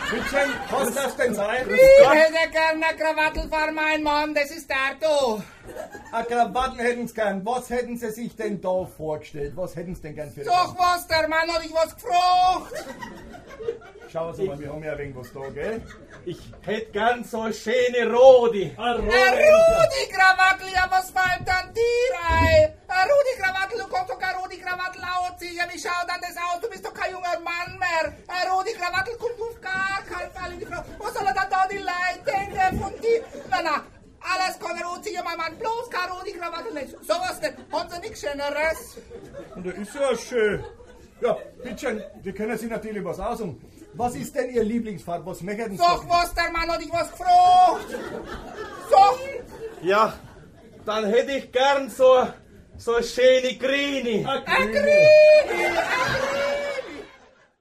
Bittchen, was darf denn sein? Ich hätte gern eine Krawattel für meinen Mann, das ist der da. Eine Krawatten hätten Sie gern. Was hätten Sie sich denn da vorgestellt? Was hätten Sie denn gern für Doch was, der Mann hat ich was gefragt. Schauen Sie mal, wir haben ja ein wenig was da, gell? Ich hätte gern so eine schöne Rodi. Eine Rudi-Krawattel, ja was fällt an dir ein? Eine Rudi-Krawattel, du kannst doch keine Rudi-Krawattel anziehen. Wie schaut dann das aus? Du bist doch kein junger Mann mehr. Eine Rudi-Krawattel kommt auf gar keinen Fall in die Frau. Was soll dann da die Leute denken von dir? Na, alles kann er anziehen, mein Mann, bloß keine Rudi-Krawattel nicht. Sowas nicht. Haben Sie nichts Schöneres? Und da ist ja schön. Ja, bittchen, Sie können sich natürlich was aussuchen. Was ist denn Ihr Lieblingsfarbe? Was möchten Sie? Sag was, der Mann hat ich was gefragt. Sag. Ja, dann hätte ich gern so eine schöne Grüne. Ein Grini.